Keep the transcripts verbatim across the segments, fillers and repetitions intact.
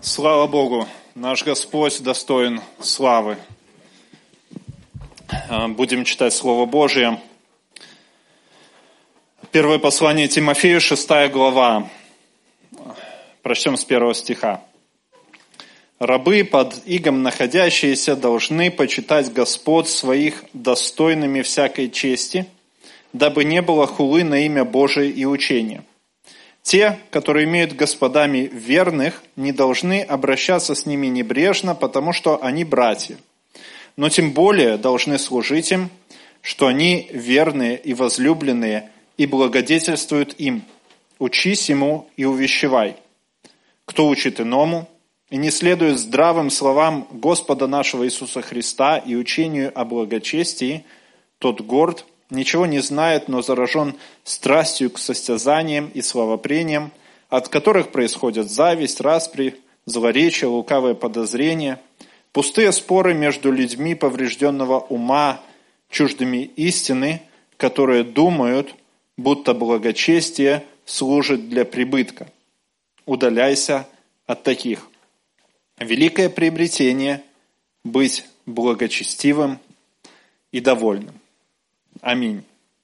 Слава Богу, наш Господь достоин славы. Будем читать Слово Божие. Первое послание Тимофею, шестая глава. Прочтем с первого стиха. «Рабы, под игом находящиеся, должны почитать господ своих достойными всякой чести, дабы не было хулы на имя Божие и учения. Те, которые имеют господами верных, не должны обращаться с ними небрежно, потому что они братья. Но тем более должны служить им, что они верные и возлюбленные, и благодетельствуют им. Учись ему и увещевай. Кто учит иному и не следует здравым словам Господа нашего Иисуса Христа и учению о благочестии, тот горд, ничего не знает, но заражен страстью к состязаниям и славопрениям, от которых происходят зависть, распри, злоречие, лукавое подозрение, пустые споры между людьми поврежденного ума, чуждыми истины, которые думают, будто благочестие служит для прибытка. Удаляйся от таких. Великое приобретение – быть благочестивым и довольным». Аминь.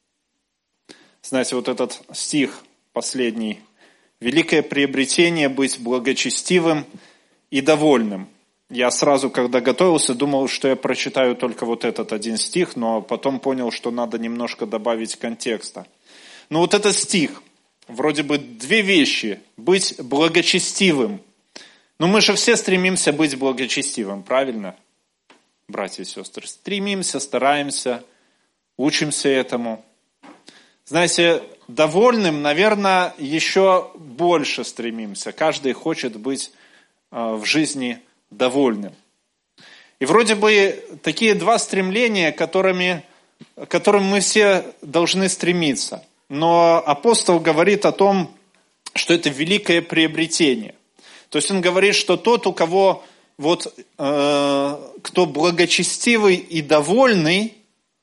Знаете, вот этот стих последний. Великое приобретение быть благочестивым и довольным. Я сразу, когда готовился, думал, что я прочитаю только вот этот один стих, но потом понял, что надо немножко добавить контекста. Но вот этот стих, вроде бы две вещи. Быть благочестивым. Но мы же все стремимся быть благочестивым, правильно? Братья и сестры, стремимся, стараемся, учимся этому. Знаете, довольным, наверное, еще больше стремимся. Каждый хочет быть в жизни довольным. И вроде бы такие два стремления, которыми, к которым мы все должны стремиться. Но апостол говорит о том, что это великое приобретение. То есть он говорит, что тот, у кого вот, э, кто благочестивый и довольный,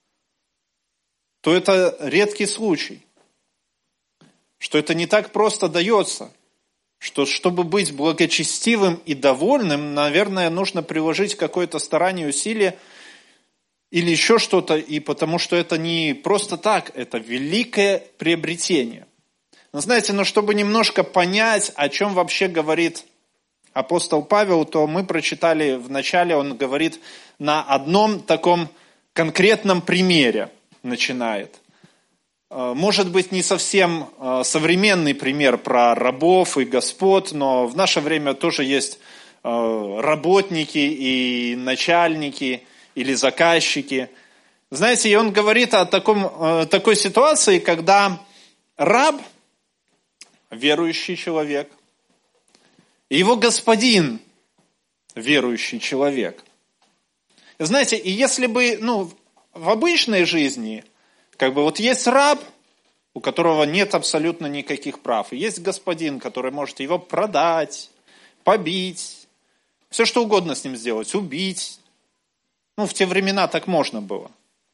то это редкий случай, что это не так просто дается, что чтобы быть благочестивым и довольным, наверное, нужно приложить какое-то старание, усилие или еще что-то, и потому что это не просто так, это великое приобретение. Но знаете, но чтобы немножко понять, о чем вообще говорит апостол Павел, то мы прочитали в начале, он говорит на одном таком конкретном примере. Начинает. Может быть, не совсем современный пример про рабов и господ, но в наше время тоже есть работники и начальники или заказчики. Знаете, и он говорит о таком, такой ситуации, когда раб, верующий человек, и его господин, верующий человек. Знаете, и если бы, ну, в обычной жизни, как бы вот есть раб, у которого нет абсолютно никаких прав, и есть господин, который может его продать, побить, все что угодно с ним сделать, убить. Ну, в те времена так можно было.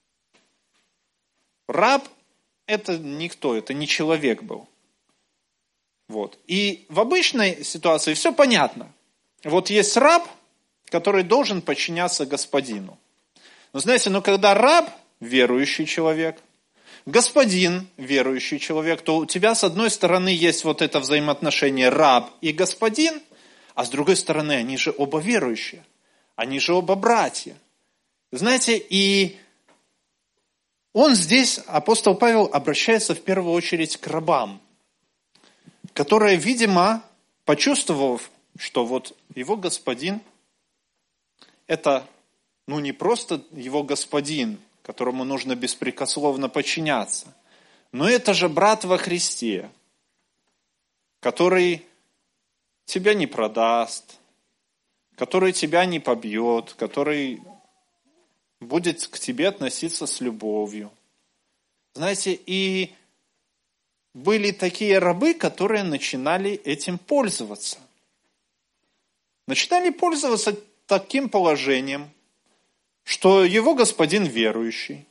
Раб – это никто, это не человек был. Вот. И в обычной ситуации все понятно. Вот есть раб, который должен подчиняться господину. Но знаете, но когда раб, верующий человек, господин, верующий человек, то у тебя с одной стороны есть вот это взаимоотношение раб и господин, а с другой стороны они же оба верующие, они же оба братья. Знаете, и он здесь, апостол Павел, обращается в первую очередь к рабам, которые, видимо, почувствовав, что вот его господин, это ну, не просто его господин, которому нужно беспрекословно подчиняться, но это же брат во Христе, который тебя не продаст, который тебя не побьет, который будет к тебе относиться с любовью. Знаете, и были такие рабы, которые начинали этим пользоваться. Начинали пользоваться таким положением, что его господин верующий,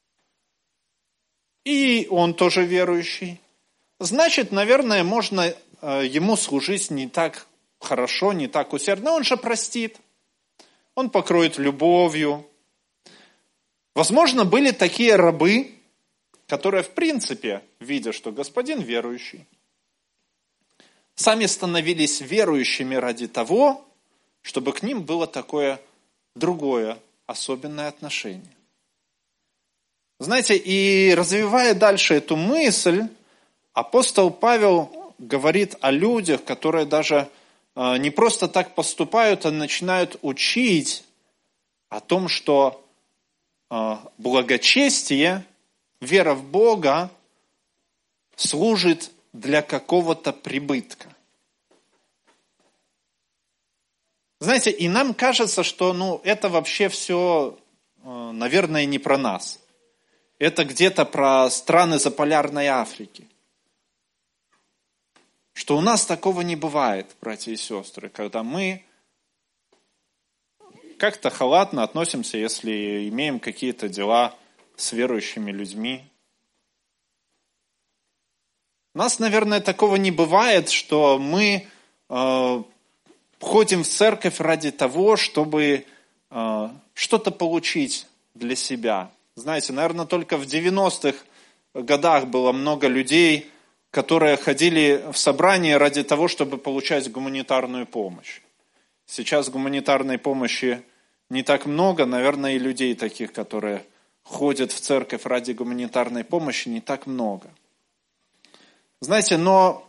и он тоже верующий. Значит, наверное, можно ему служить не так хорошо, не так усердно, он же простит. Он покроет любовью. Возможно, были такие рабы, которые, в принципе, видя, что господин верующий, сами становились верующими ради того, чтобы к ним было такое другое, особенное отношение. Знаете, и развивая дальше эту мысль, апостол Павел говорит о людях, которые даже не просто так поступают, а начинают учить о том, что благочестие, вера в Бога служит для какого-то прибытка. Знаете, и нам кажется, что ну, это вообще все, наверное, не про нас. Это где-то про страны заполярной Африки. Что у нас такого не бывает, братья и сестры, когда мы как-то халатно относимся, если имеем какие-то дела с верующими людьми. У нас, наверное, такого не бывает, что мы э, ходим в церковь ради того, чтобы э, что-то получить для себя. Знаете, наверное, только в девяностых годах было много людей, которые ходили в собрание ради того, чтобы получать гуманитарную помощь. Сейчас гуманитарной помощи не так много, наверное, и людей таких, которые ходят в церковь ради гуманитарной помощи, не так много. Знаете, но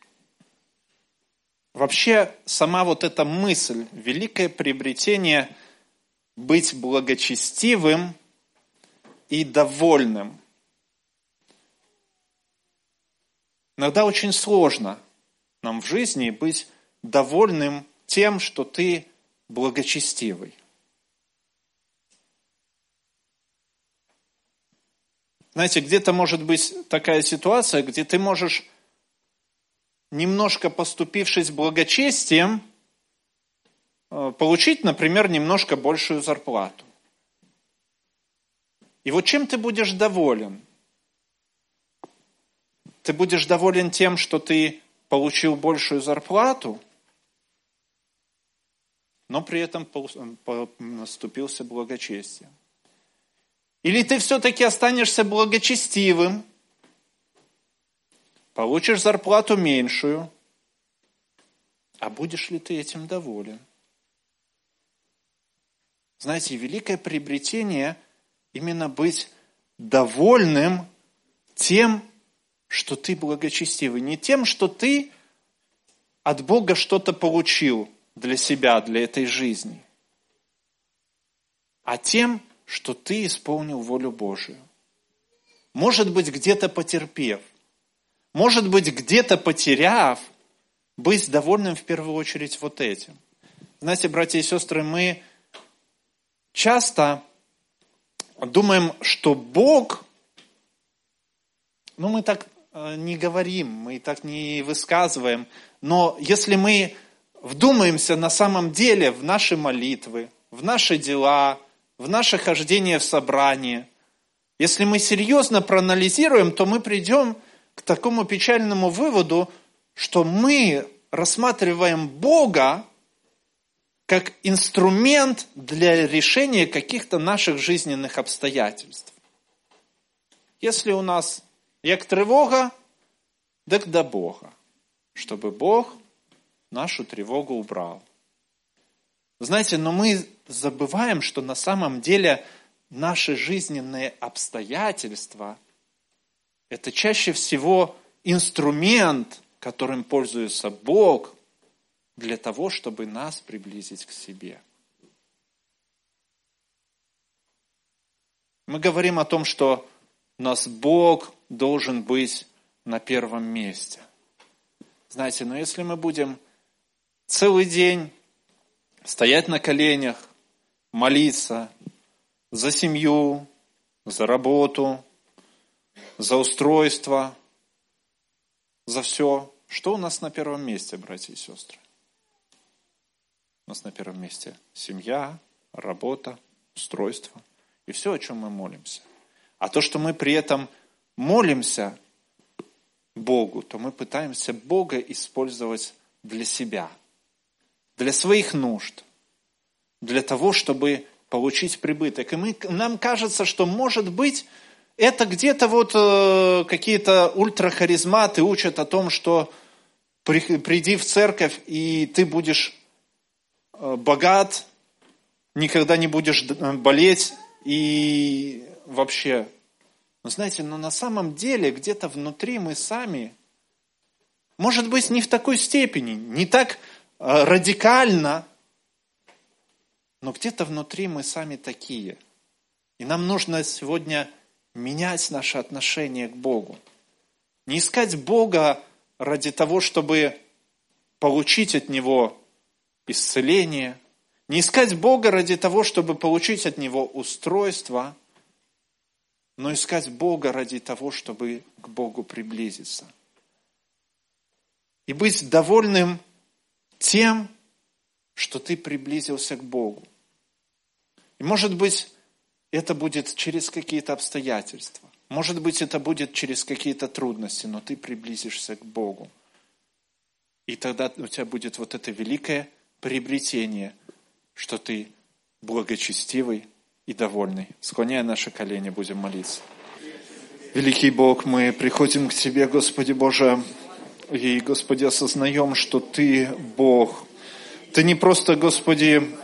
вообще сама вот эта мысль, великое приобретение быть благочестивым и довольным. Иногда очень сложно нам в жизни быть довольным тем, что ты благочестивый. Знаете, где-то может быть такая ситуация, где ты можешь, немножко поступившись благочестием, получить, например, немножко большую зарплату. И вот чем ты будешь доволен? Ты будешь доволен тем, что ты получил большую зарплату, но при этом наступился благочестием. Или ты все-таки останешься благочестивым, получишь зарплату меньшую, а будешь ли ты этим доволен? Знаете, великое приобретение именно быть довольным тем, что ты благочестивый. Не тем, что ты от Бога что-то получил для себя, для этой жизни, а тем, что ты исполнил волю Божию. Может быть, где-то потерпев, может быть, где-то потеряв, быть довольным в первую очередь вот этим. Знаете, братья и сестры, мы часто думаем, что Бог, ну мы так не говорим, мы так не высказываем, но если мы вдумаемся на самом деле в наши молитвы, в наши дела, в наше хождение в собрание, если мы серьезно проанализируем, то мы придем к такому печальному выводу, что мы рассматриваем Бога как инструмент для решения каких-то наших жизненных обстоятельств. Если у нас як тревога, так до Бога, чтобы Бог нашу тревогу убрал. Знаете, но мы забываем, что на самом деле наши жизненные обстоятельства – это чаще всего инструмент, которым пользуется Бог для того, чтобы нас приблизить к себе. Мы говорим о том, что у нас Бог должен быть на первом месте. Знаете, но если мы будем целый день стоять на коленях, молиться за семью, за работу, за устройство, за все, что у нас на первом месте, братья и сестры? У нас на первом месте семья, работа, устройство и все, о чем мы молимся. А то, что мы при этом молимся Богу, то мы пытаемся Бога использовать для себя. для своих нужд, для того, чтобы получить прибыток. И мы, нам кажется, что, может быть, это где-то вот э, какие-то ультрахаризматы учат о том, что при, приди в церковь, и ты будешь э, богат, никогда не будешь болеть, и вообще... Но знаете, но на самом деле где-то внутри мы сами, может быть, не в такой степени, не так э, радикально, но где-то внутри мы сами такие. И нам нужно сегодня менять наше отношение к Богу. Не искать Бога ради того, чтобы получить от Него исцеление. Не искать Бога ради того, чтобы получить от Него устройство, но искать Бога ради того, чтобы к Богу приблизиться. И быть довольным тем, что ты приблизился к Богу. И может быть, это будет через какие-то обстоятельства. Может быть, это будет через какие-то трудности, но ты приблизишься к Богу. И тогда у тебя будет вот это великое приобретение, что ты благочестивый и довольный. Склоняя наши колени, будем молиться. Великий Бог, мы приходим к Тебе, Господи Боже, и, Господи, осознаем, что Ты Бог. Ты не просто, Господи,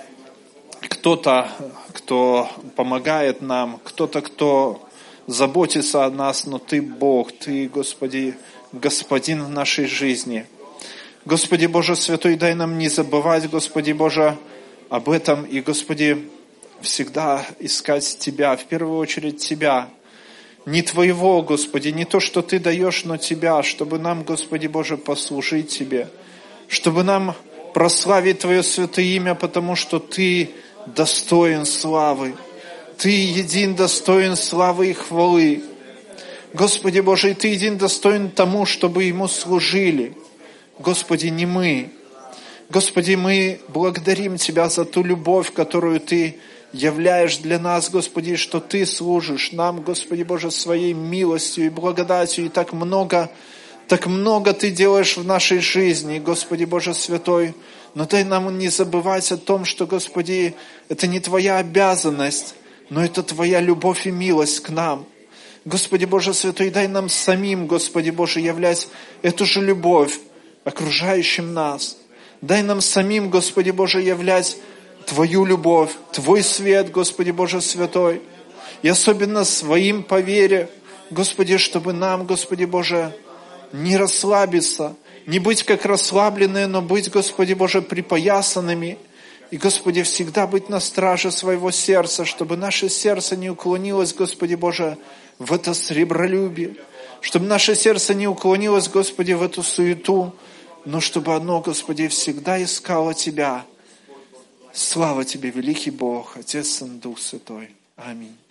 кто-то, кто помогает нам, кто-то, кто заботится о нас, но Ты Бог, Ты, Господи, Господин в нашей жизни. Господи Боже Святой, дай нам не забывать, Господи Боже, об этом и, Господи, всегда искать Тебя, в первую очередь Тебя. Не Твоего, Господи, не то, что Ты даешь, но Тебя, чтобы нам, Господи Боже, послужить Тебе, чтобы нам прославить Твое святое имя, потому что Ты достоин славы. Ты един достоин славы и хвалы. Господи Боже, и Ты един достоин тому, чтобы Ему служили. Господи, не мы. Господи, мы благодарим Тебя за ту любовь, которую Ты являешь для нас, Господи, что Ты служишь нам, Господи Боже, своей милостью и благодатью, и так много, так много Ты делаешь в нашей жизни, Господи Боже Святой. Но дай нам не забывать о том, что, Господи, это не Твоя обязанность, но это Твоя любовь и милость к нам. Господи Боже Святой, дай нам самим, Господи Боже, являть эту же любовь окружающим нас. Дай нам самим, Господи Боже, являть Твою любовь, Твой свет, Господи Боже Святой. И особенно своим по вере, Господи, чтобы нам, Господи Боже, не расслабиться, не быть как расслабленные, но быть, Господи Боже, припоясанными. И, Господи, всегда быть на страже своего сердца, чтобы наше сердце не уклонилось, Господи Боже, в это сребролюбие. Чтобы наше сердце не уклонилось, Господи, в эту суету, но чтобы оно, Господи, всегда искало Тебя. Слава Тебе, великий Бог, Отец и Дух Святой. Аминь.